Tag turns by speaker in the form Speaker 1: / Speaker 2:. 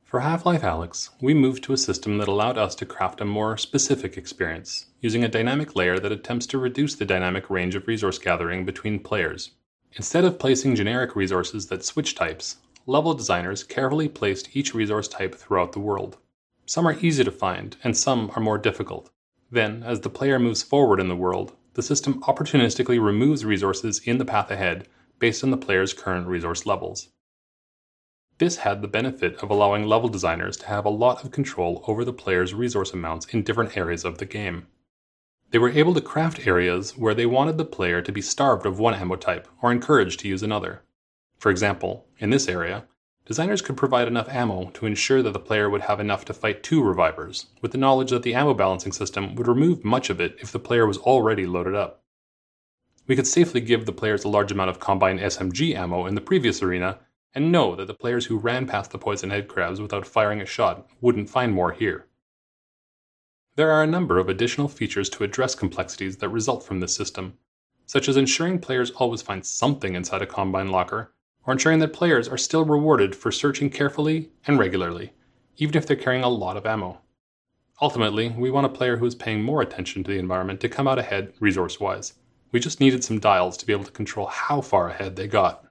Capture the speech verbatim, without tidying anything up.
Speaker 1: For Half-Life Alyx, we moved to a system that allowed us to craft a more specific experience, using a dynamic layer that attempts to reduce the dynamic range of resource gathering between players. Instead of placing generic resources that switch types, level designers carefully placed each resource type throughout the world. Some are easy to find, and some are more difficult. Then, as the player moves forward in the world, the system opportunistically removes resources in the path ahead based on the player's current resource levels. This had the benefit of allowing level designers to have a lot of control over the player's resource amounts in different areas of the game. They were able to craft areas where they wanted the player to be starved of one ammo type or encouraged to use another. For example, in this area, designers could provide enough ammo to ensure that the player would have enough to fight two revivers, with the knowledge that the ammo balancing system would remove much of it if the player was already loaded up. We could safely give the players a large amount of Combine S M G ammo in the previous arena, and know that the players who ran past the poison head crabs without firing a shot wouldn't find more here. There are a number of additional features to address complexities that result from this system, such as ensuring players always find something inside a Combine locker, or ensuring that players are still rewarded for searching carefully and regularly, even if they're carrying a lot of ammo. Ultimately, we want a player who is paying more attention to the environment to come out ahead resource-wise. We just needed some dials to be able to control how far ahead they got.